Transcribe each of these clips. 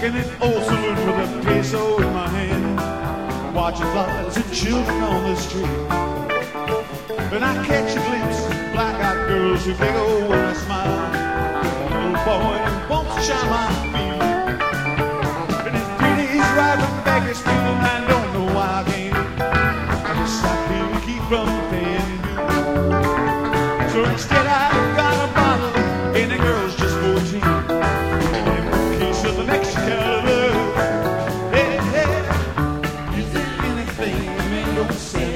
in an old saloon with a peso in my hand, watching flowers and children on the street. And I catch a glimpse of black-eyed girls who giggle when I smile. A little boy who wants to shine my feet. And his pretty's right from Bakersfield, and I don't know why I can't. I just I can't keep from paying due. So instead I got a bottle, and the girl's just 14. And a case of the Mexican love. Hey, hey, is there anything a man don't say?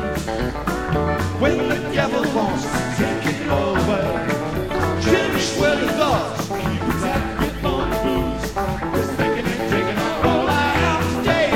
When the devil wants to take it all away, cherish well your thoughts, keep your tight grip on the booze. Just thinking and taking all I have today.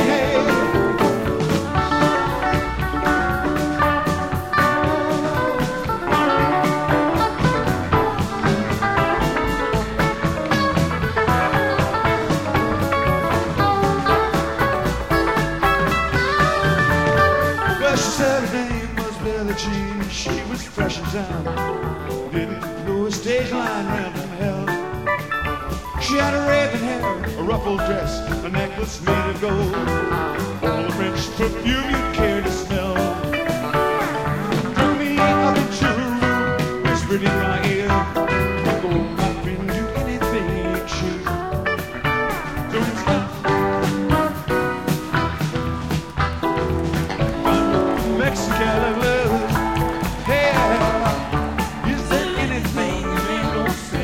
Well, she said her name was Billie Jean. She was fresh in town, didn't know a stage line ran from hell. She had a raven hair, a ruffled dress, a necklace made of gold, all the French perfume you care to smell. Drew me up into her room, whispered in my ear, "Oh, my friend, do anything you choose." So instead, Mexican love. Hey, is there anything they don't say?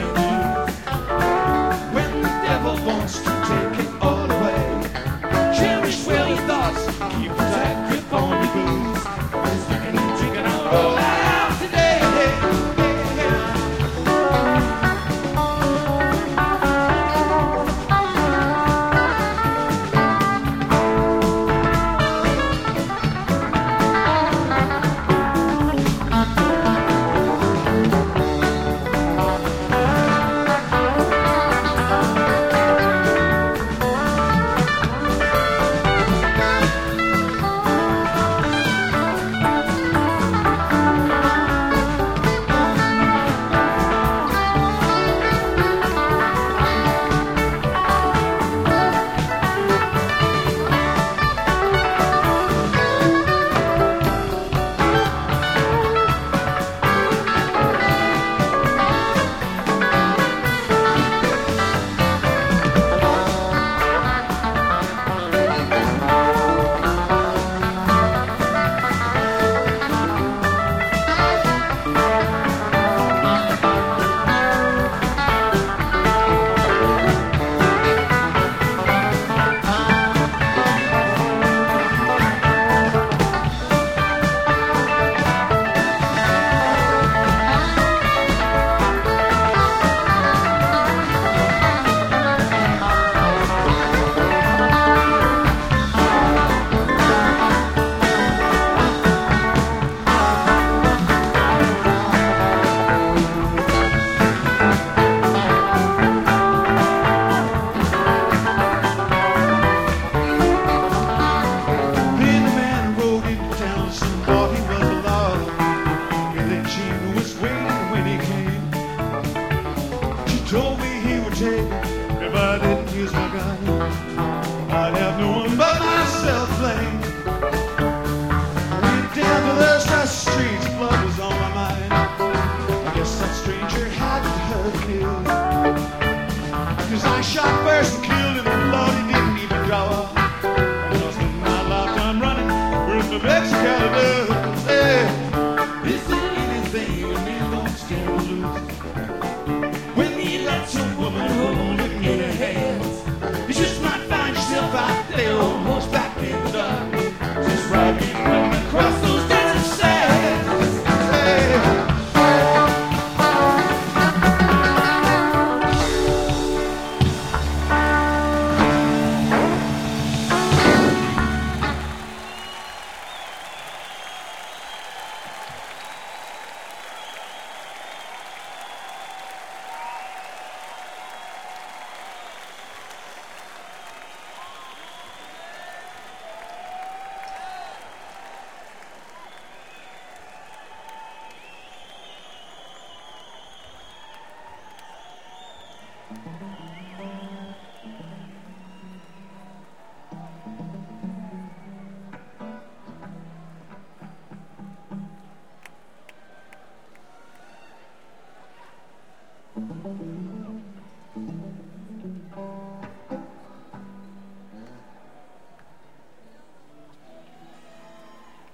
When the devil wants to take it all away, cherish well your thoughts, keep a tight grip on your booze. Just thinking and drinking all I have today.